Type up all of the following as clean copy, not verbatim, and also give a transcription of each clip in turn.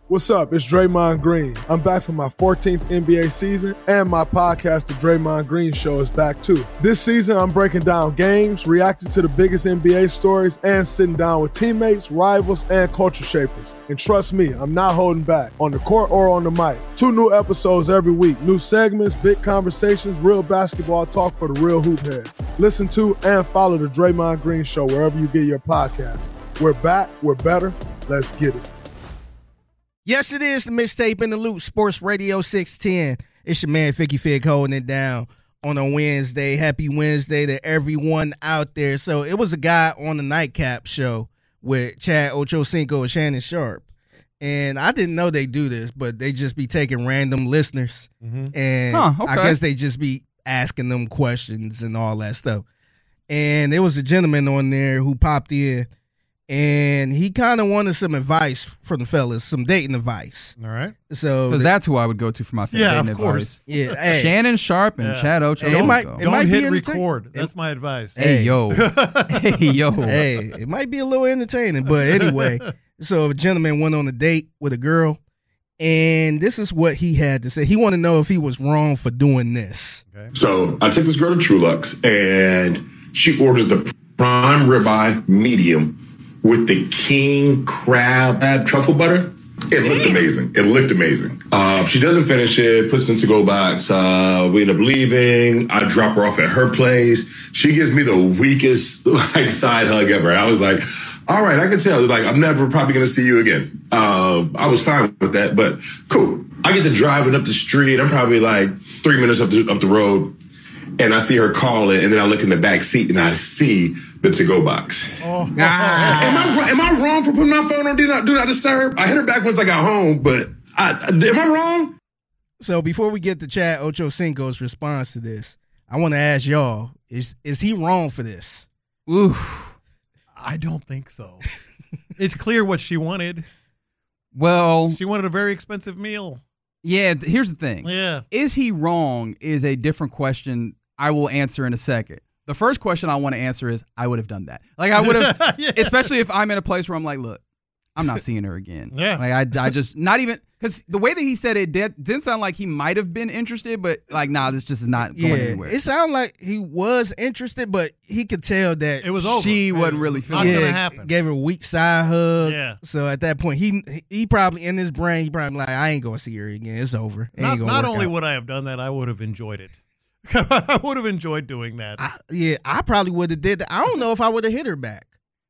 What's up? It's Draymond Green. I'm back for my 14th NBA season, and my podcast, The Draymond Green Show, is back too. This season, I'm breaking down games, reacting to the biggest NBA stories, and sitting down with teammates, rivals, and culture shapers. And trust me, I'm not holding back, on the court or on the mic. 2 new episodes every week, new segments, big conversations, real basketball talk for the real hoop heads. Listen to and follow The Draymond Green Show wherever you get your podcasts. We're back, we're better, let's get it. Yes, it is the Mixtape in the Loop, Sports Radio 610. It's your man, Ficky Fig, holding it down on a Wednesday. Happy Wednesday to everyone out there. So it was a guy on the Nightcap show with Chad Ochocinco and Shannon Sharp. And I didn't know they do this, but they just be taking random listeners. And I guess they just be asking them questions and all that stuff. And there was a gentleman on there who popped in. And he kind of wanted some advice from the fellas, some dating advice. All right. So because that's who I would go to for my dating advice. Yeah, hey. Shannon Sharp and Chad Ocho. It might hit record. That's my advice. Hey, yo. Hey, yo. Hey, it might be a little entertaining, but anyway. So a gentleman went on a date with a girl, and this is what he had to say. He wanted to know if he was wrong for doing this. Okay. So I took this girl to Trulux, and she orders the prime ribeye medium with the king crab truffle butter. It looked amazing. She doesn't finish it, puts it in to-go box. We end up leaving. I drop her off at her place. She gives me the weakest side hug ever. I was like, all right, I can tell. I'm never probably going to see you again. I was fine with that, but cool. I get to driving up the street. I'm probably 3 minutes up the road. And I see her call it, and then I look in the back seat, and I see the to-go box. Oh. Am I wrong for putting my phone on Do Not Disturb? I hit her back once I got home, but am I wrong? So before we get to Chad Ochocinco's response to this, I want to ask y'all, is he wrong for this? Oof. I don't think so. It's clear what she wanted. Well, she wanted a very expensive meal. Yeah, here's the thing. Yeah. Is he wrong is a different question I will answer in a second. The first question I want to answer is I would have done that. I would have, yeah. Especially if I'm in a place where I'm like, look, I'm not seeing her again. Yeah. I just, not even, because the way that he said it didn't sound like he might have been interested, but nah, this just is not going anywhere. It sounded like he was interested, but he could tell that it was over. She wasn't really feeling it. Not going to happen. Gave her a weak side hug. Yeah. So at that point, he probably, in his brain, he probably I ain't going to see her again. It's over. Not only would I have done that, I would have enjoyed it. I would have enjoyed doing that. I probably would have did that. I don't know if I would have hit her back.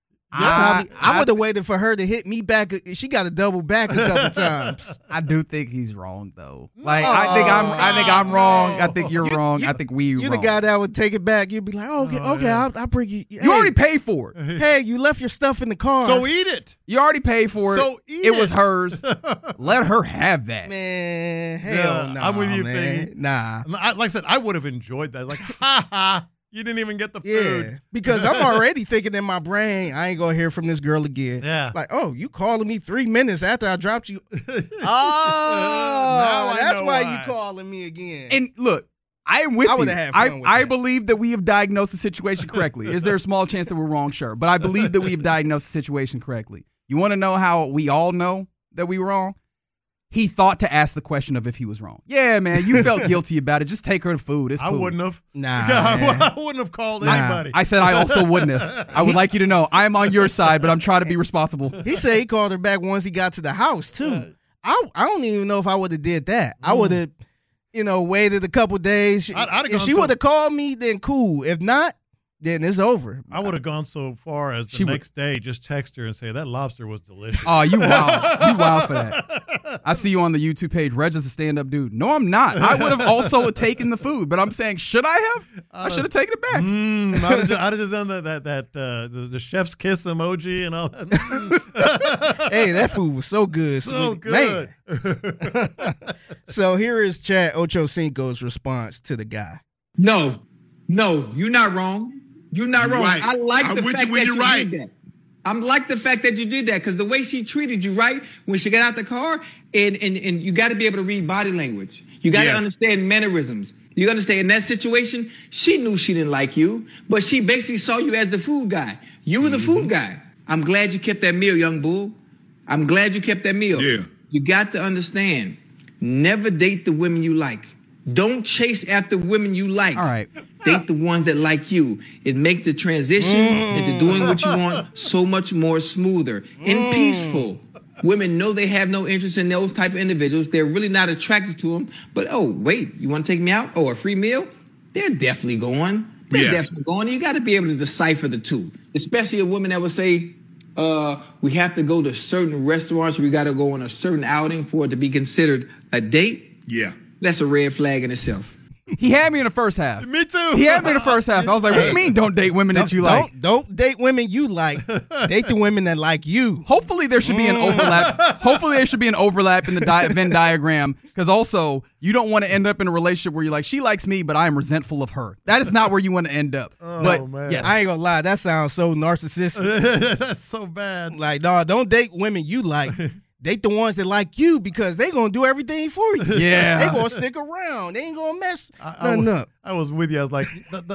I would have waited for her to hit me back. She got to double back a couple times. I do think he's wrong though. I think I'm wrong. I think you're wrong. I think we're wrong. You're the guy that would take it back. You'd be like, okay, yeah. I'll bring you. You already paid for it. Hey, you left your stuff in the car. So eat it. You already paid for it. So eat it. It was hers. Let her have that. Man, hell no. I'm with you, man. Nah. Like I said, I would have enjoyed that. Ha ha. You didn't even get the food. Yeah, because I'm already thinking in my brain, I ain't going to hear from this girl again. Yeah. Oh, you calling me 3 minutes after I dropped you. That's why you calling me again. And look, I am with you. Had fun with I that. believe that we have diagnosed the situation correctly. Is there a small chance that we're wrong? Sure. But I believe that we have diagnosed the situation correctly. You want to know how we all know that we were wrong? He thought to ask the question of if he was wrong. Yeah, man, you felt guilty about it. Just take her to food. It's cool. I wouldn't have. Nah. I wouldn't have called anybody. I said I also wouldn't have. I would like you to know I'm on your side, but I'm trying to be responsible. He said he called her back once he got to the house, too. I don't even know if I would have did that. I would have, waited a couple days. If she would have called me, then cool. If not, then it's over. I would have gone so far as the next day just text her and say, that lobster was delicious. Oh, you wild. You wild for that. I see you on the YouTube page. Reg is a stand-up dude. No, I'm not. I would have also taken the food, but I'm saying, should I have? I should have taken it back. I'd have just done the chef's kiss emoji and all that. Hey, that food was so good. So good. So here is Chad Ochocinco's response to the guy. No, you're not wrong. You're not wrong. Right. I like the fact that you right. did that. I like the fact that you did that because the way she treated you, right, when she got out the car, and you got to be able to read body language. You got to understand mannerisms. You understand in that situation, she knew she didn't like you, but she basically saw you as the food guy. You were the food guy. I'm glad you kept that meal, young bull. I'm glad you kept that meal. Yeah. You got to understand, never date the women you like. Don't chase after women you like. All right. Date the ones that like you. It makes the transition into doing what you want so much more smoother and peaceful. Women know they have no interest in those type of individuals. They're really not attracted to them. But, oh, wait, you want to take me out? Oh, a free meal? They're definitely going. They're definitely going. You got to be able to decipher the two. Especially a woman that would say, we have to go to certain restaurants. We got to go on a certain outing for it to be considered a date. Yeah. That's a red flag in itself. He had me in the first half. Me too. He had me in the first half. I was like, what you mean don't date women that you like? Don't date women you like. Date the women that like you. Hopefully there should be an overlap. Hopefully there should be an overlap in the Venn diagram, because also you don't want to end up in a relationship where you're like, she likes me, but I am resentful of her. That is not where you want to end up. But man. yes, I ain't gonna lie, that sounds so narcissistic. That's so bad. Like, no, don't date women you like. Date the ones that like you, because they gonna do everything for you. Yeah. They gonna stick around. They ain't gonna mess nothing up. I was with you. I was like,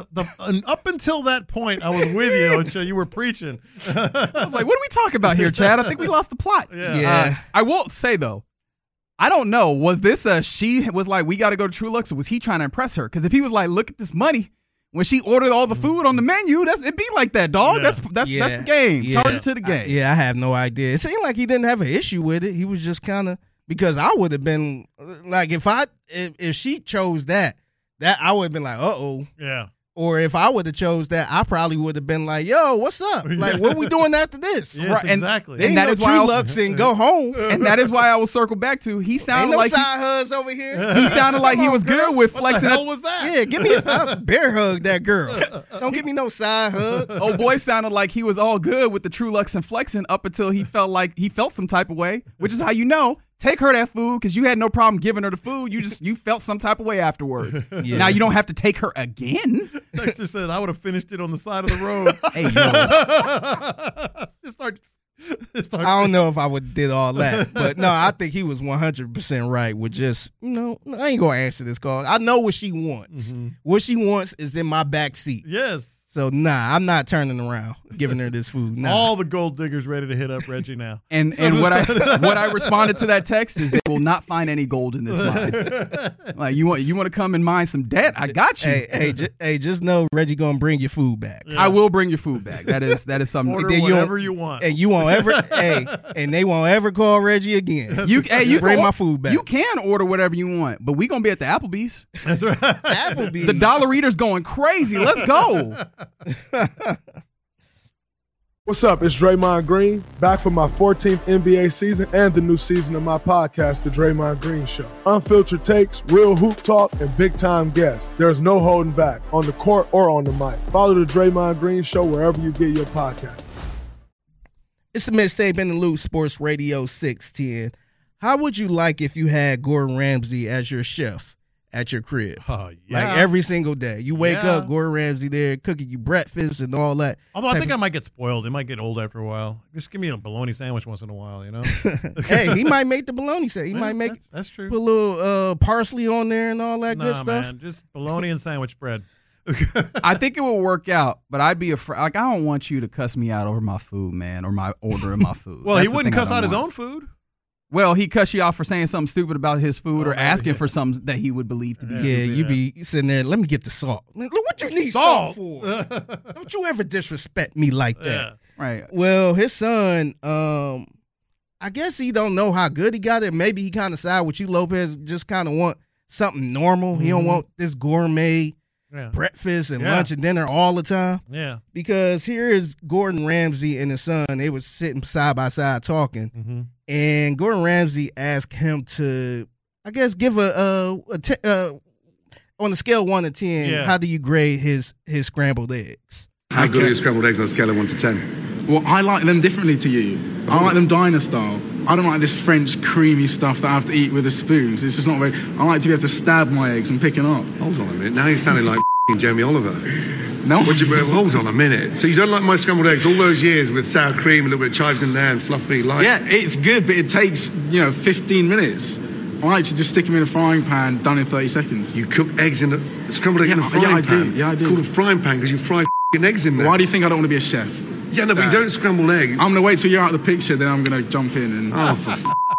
up until that point, I was with you until you were preaching. I was like, what are we talking about here, Chad? I think we lost the plot. Yeah. I will say though, I don't know. Was this she was like, we got to go to True Lux, or was he trying to impress her? Because if he was like, look at this money, when she ordered all the food on the menu, it be like that, dog. Yeah. That's the game. Yeah. Charge it to the game. I have no idea. It seemed like he didn't have an issue with it. He was just kind of, because I would have been like, if she chose that I would have been like, uh-oh. Yeah. Or if I would have chose that, I probably would have been like, yo, what's up? Like, what are we doing after this? Yes, Right, and- exactly. They ain't that no is why True I was- Lux and go home. And that is why I will circle back to, he Ain't sounded no like side hugs over here. he sounded like he was Come on, good with What the flexing. hell was that? Yeah, give me a bear hug, that girl. Don't give me no side hug. Oh boy sounded like he was all good with the True Lux and flexing up until he felt some type of way, which is how you know. Take her that food, because you had no problem giving her the food. You felt some type of way afterwards. Yeah. Now you don't have to take her again. Dexter said, I would have finished it on the side of the road. Hey, yo. Start I don't know if I would have did all that, but no, I think he was 100% right with just, I ain't gonna answer this call. I know what she wants. What she wants is in my back seat. Yes. So nah, I'm not turning around giving her this food. Nah. All the gold diggers ready to hit up Reggie now. And what I responded to that text is, they will not find any gold in this mine. Like, you want to come and mine some debt? I got you. Hey, just know Reggie gonna bring your food back. I will bring your food back. That is something. Order then whatever you want. And you won't ever, and they won't ever call Reggie again. You bring can, my food back. You can order whatever you want, but we gonna be at the Applebee's. That's right. Applebee's. The dollar eater's going crazy. Let's go. What's up? It's Draymond Green, back for my 14th NBA season and the new season of my podcast, The Draymond Green Show. Unfiltered takes, real hoop talk, and big-time guests. There's no holding back, on the court or on the mic. Follow The Draymond Green Show wherever you get your podcasts. It's the Mixtape in the Loop, Sports Radio 610. How would you like if you had Gordon Ramsay as your chef at your crib? Oh, yeah. Like every single day. You wake Yeah. up, Gordon Ramsay there, cooking you breakfast and all that. Although I think I might get spoiled. It might get old after a while. Just give me a bologna sandwich once in a while, you know? Hey, he might make the bologna set. He might make That's true. put a little parsley on there and all that good stuff. Man, just bologna and sandwich bread. I think it will work out, but I'd be afraid. Like, I don't want you to cuss me out over my food, man, or my ordering my food. Well, That's he the wouldn't thing I cuss don't out his want. own food. Well, he cuss you out for saying something stupid about his food, or asking yeah. for something that he would believe to be Yeah, stupid. you be sitting there, let me get the salt. Look, what you need salt for? Don't you ever disrespect me like that. Yeah. Right. Well, his son, I guess he don't know how good he got it. Maybe he kind of side with you, Lopez, just kind of want something normal. He don't want this gourmet Yeah. breakfast and Yeah. lunch and dinner all the time. Yeah. Because here is Gordon Ramsay and his son. They was sitting side by side talking. Mm-hmm. And Gordon Ramsay asked him to, I guess, give on a scale of 1 to 10, Yeah. how do you grade his scrambled eggs? How good are your scrambled eggs on a scale of 1 to 10? Well, I like them differently to you. I like them diner style. I don't like this French creamy stuff that I have to eat with a spoon. It's just not very... I like to be able to stab my eggs and pick it up. Hold on a minute. Now you're sounding like Jamie Oliver. No? Hold on a minute. So you don't like my scrambled eggs all those years with sour cream, a little bit of chives in there and fluffy like... Yeah, it's good, but it takes, 15 minutes. I like to just stick them in a frying pan, done in 30 seconds. You cook eggs in a scrambled egg in a Yeah, frying I do. pan. Yeah, I do. It's called a frying pan because you fry eggs in there. Why do you think I don't want to be a chef? Yeah, no, but you don't scramble egg. I'm going to wait till you're out of the picture, then I'm going to jump in and... Oh, for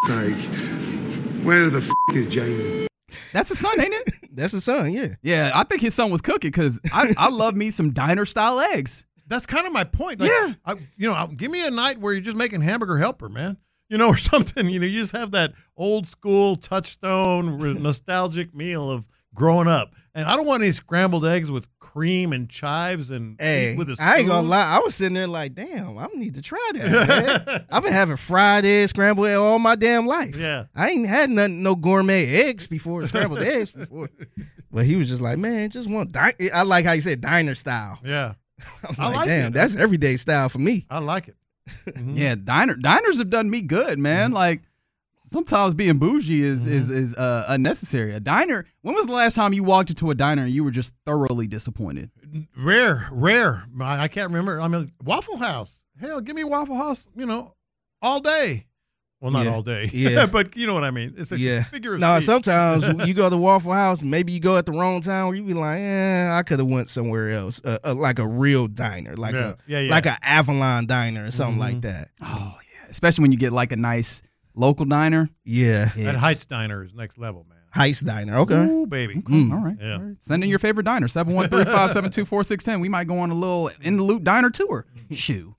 sake. Where the is Jamie? That's his son, ain't it? That's his son, yeah. Yeah, I think his son was cooking because I love me some diner-style eggs. That's kind of my point. Like, yeah. Give me a night where you're just making hamburger helper, man. Or something. You just have that old school touchstone nostalgic meal of growing up. And I don't want any scrambled eggs with cream and chives and with a spoon. I ain't gonna lie. I was sitting there like, damn, I need to try that, man. I've been having fried eggs, scrambled eggs all my damn life. Yeah. I ain't had no gourmet eggs before, scrambled eggs before. But he was just like, man, just want I like how you said diner style. Yeah. I'm like, damn, that's everyday style for me. I like it. Mm-hmm. Yeah, diners have done me good, man. Mm-hmm. Like sometimes being bougie is unnecessary. A diner. When was the last time you walked into a diner and you were just thoroughly disappointed? Rare. I can't remember. I mean, Waffle House. Hell, give me Waffle House. All day. Well, not all day. Yeah, but you know what I mean. It's a figure of speech. Sometimes you go to Waffle House, maybe you go at the wrong time where you be like, I could have went somewhere else, like a real diner, like like an Avalon diner or something like that. Oh yeah, especially when you get like a nice local diner. Yeah, that Heights Diner is next level, man. Heights Diner, okay. Ooh, baby. All right. Yeah. All right. Send in your favorite diner, 713-572-4610. We might go on a little in the loop diner tour. Shoo.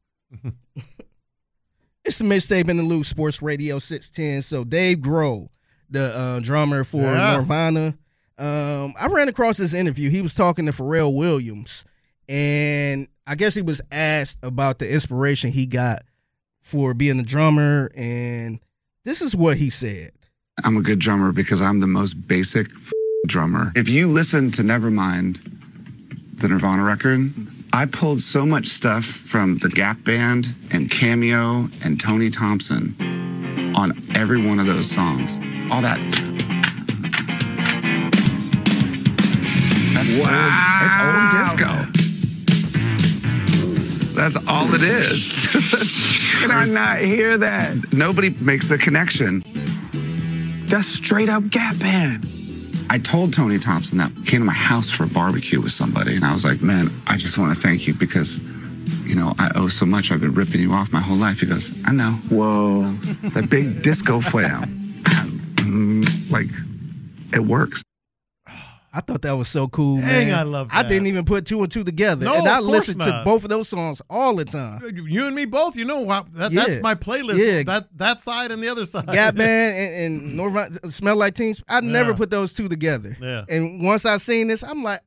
It's the Mixtape in the Loop, Sports Radio 610. So Dave Grohl, the drummer for Nirvana, I ran across this interview. He was talking to Pharrell Williams, and I guess he was asked about the inspiration he got for being a drummer, and this is what he said. I'm a good drummer because I'm the most basic drummer. If you listen to Nevermind, the Nirvana record, I pulled so much stuff from the Gap Band and Cameo and Tony Thompson on every one of those songs. All that. That's old disco. That's all it is. Can I not hear that? Nobody makes the connection. That's straight up Gap Band. I told Tony Thompson that came to my house for a barbecue with somebody, and I was like, man, I just want to thank you because, I owe so much. I've been ripping you off my whole life. He goes, I know. Whoa, that big disco flam. Like, it works. I thought that was so cool, Dang, man. I love that. I didn't even put two and two together. No, and I of course listened not. to both of those songs all the time. You and me both. That's my playlist. Yeah. That side and the other side. Gap Band and Nirvana, Smell Like Teen Spirit. I never put those two together. Yeah. And once I seen this, I'm like,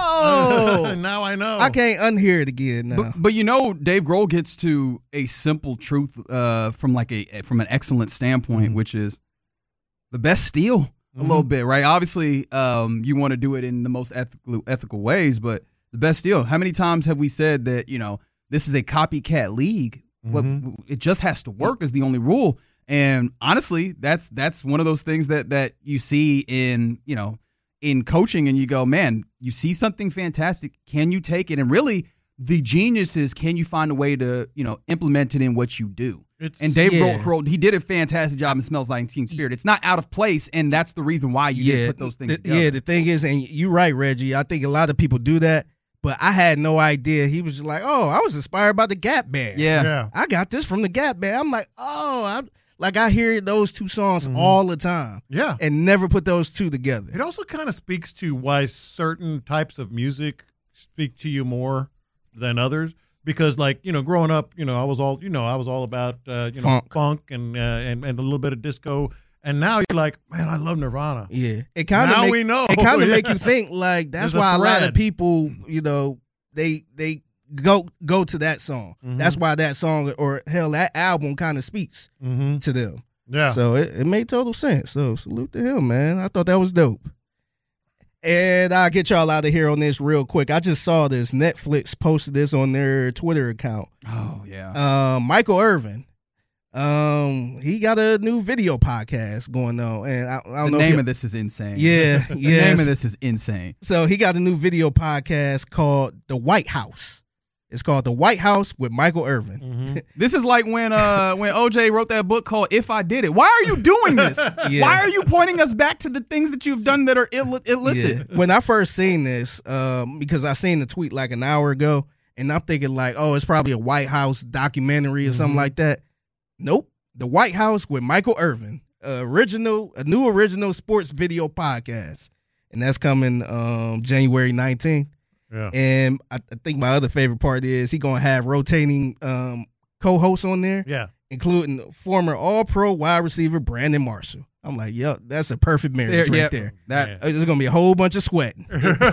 oh. Now I know. I can't unhear it again now. But Dave Grohl gets to a simple truth from an excellent standpoint, which is the best steal. A little bit, right? Obviously, you want to do it in the most ethical ways, but the best deal. How many times have we said that, this is a copycat league? Well, it just has to work is the only rule. And honestly, that's one of those things that you see in coaching, and you go, man, you see something fantastic. Can you take it? And really, the genius is, can you find a way to, implement it in what you do? And Dave Grohl, he did a fantastic job in Smells Like Teen Spirit. It's not out of place, and that's the reason why you did put those things together. Yeah, the thing is, and you're right, Reggie, I think a lot of people do that, but I had no idea. He was just like, oh, I was inspired by the Gap Band. Yeah. I got this from the Gap Band. I'm like, oh, I hear those two songs all the time. Yeah. And never put those two together. It also kind of speaks to why certain types of music speak to you more than others. Because, growing up, I was all about, funk and a little bit of disco. And now you're like, man, I love Nirvana. Yeah. It kind of we know. It kind of make you think, like, that's why a lot of people, they go to that song. That's why that song, or hell, that album kind of speaks to them. Yeah. So it made total sense. So salute to him, man. I thought that was dope. And I'll get y'all out of here on this real quick. I just saw this. Netflix posted this on their Twitter account. Oh, yeah. Michael Irvin. He got a new video podcast going on. And I don't know. The name of this is insane. Yeah. The name of this is insane. So he got a new video podcast called The White House. It's called The White House with Michael Irvin. This is like when OJ wrote that book called If I Did It. Why are you doing this? Why are you pointing us back to the things that you've done that are illicit? Yeah. When I first seen this, because I seen the tweet like an hour ago, and I'm thinking like, oh, it's probably a White House documentary or something like that. Nope. The White House with Michael Irvin, a new original sports video podcast. And that's coming January 19th. Yeah. And I think my other favorite part is he going to have rotating co-hosts on there. Yeah. Including former All-Pro wide receiver Brandon Marshall. I'm like, yo, that's a perfect marriage there. There's going to be a whole bunch of sweating.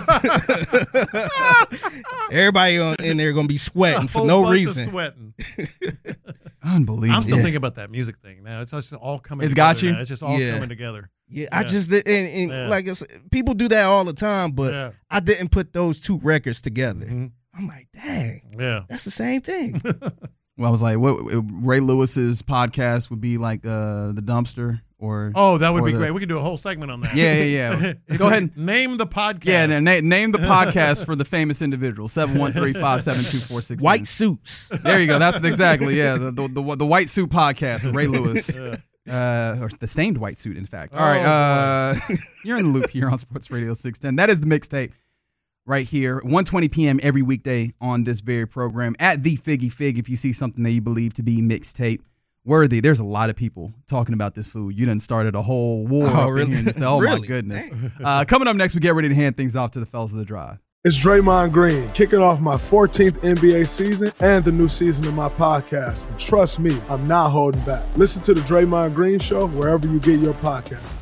Everybody in there going to be sweating for no reason. Sweating. Unbelievable. I'm still thinking about that music thing now. It's just all coming together. It's got you? Now. It's just all coming together. Yeah, I just like I said, people do that all the time, but I didn't put those two records together. Mm-hmm. I'm like, dang, that's the same thing. Well, I was like, what Ray Lewis's podcast would be like the Dumpster or that would be great. We could do a whole segment on that. Yeah. Go ahead and name the podcast. Yeah, name the podcast for the famous individual. 713-572-46. White Suits. There you go. That's exactly the White Suit podcast with Ray Lewis. Or the stained white suit, in fact. All right, you're in the loop here on Sports Radio 610. That is the mixtape right here, 1:20 p.m. every weekday on this very program. At the Figgy Fig, if you see something that you believe to be mixtape worthy. There's a lot of people talking about this food. You done started a whole war up in here. Oh, really? My goodness. Coming up next, we get ready to hand things off to the fellas of the drive. It's Draymond Green, kicking off my 14th NBA season and the new season of my podcast. And trust me, I'm not holding back. Listen to the Draymond Green Show wherever you get your podcast.